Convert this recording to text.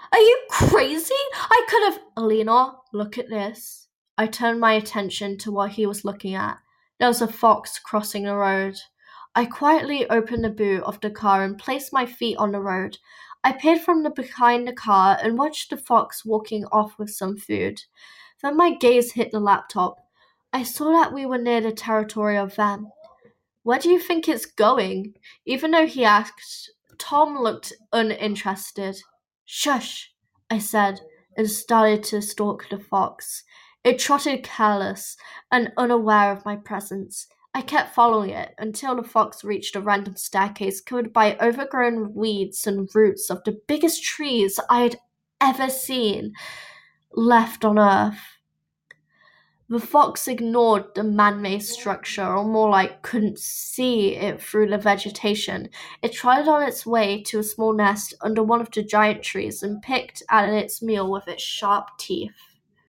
Are you crazy? I could have. Alina, look at this. I turned my attention to what he was looking at. There was a fox crossing the road. I quietly opened the boot of the car and placed my feet on the road. I peered from behind the car and watched the fox walking off with some food. Then my gaze hit the laptop. I saw that we were near the territory of Van. Where do you think it's going? Even though he asked, Tom looked uninterested. Shush, I said, and started to stalk the fox. It trotted careless and unaware of my presence. I kept following it until the fox reached a random staircase covered by overgrown weeds and roots of the biggest trees I had ever seen left on earth. The fox ignored the man-made structure, or more like couldn't see it through the vegetation. It trotted on its way to a small nest under one of the giant trees and picked at its meal with its sharp teeth.